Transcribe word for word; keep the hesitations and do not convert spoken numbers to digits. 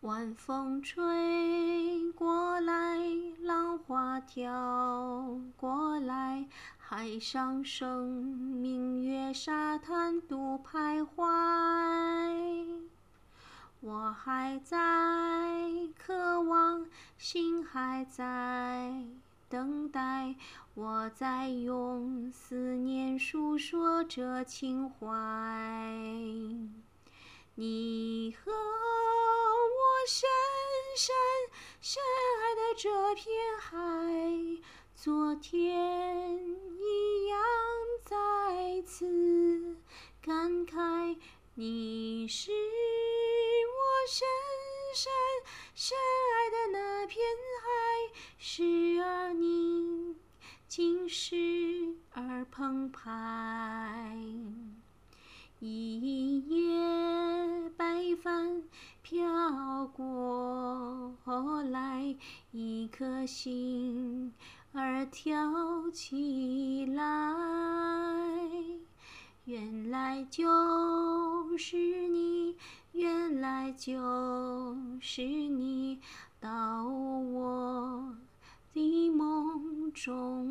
晚风吹过来，浪花跳过来，海上生命月沙滩独徘徊。我还在渴望，心还在等待，我在用思念诉说着情怀。你和我深深深爱的这片海，昨天一样再次感慨。你是我深深深爱的那片海，时而宁静，时而澎湃。一夜白帆飘过来，一颗心儿跳起来。原来就是你，原来就是你，到我的梦中